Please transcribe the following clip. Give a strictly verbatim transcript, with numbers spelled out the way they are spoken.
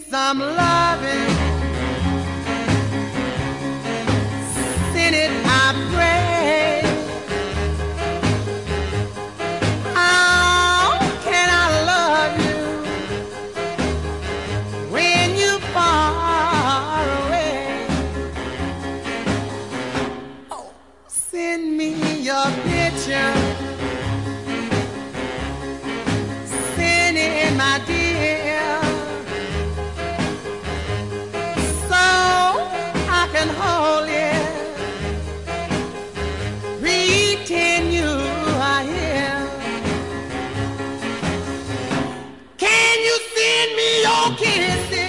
some loving. Send it, I pray. How can I love you when you far away? Oh, send me your picture. Send it, my dear, so I can hold you, pretend you are here. Can you send me your kisses?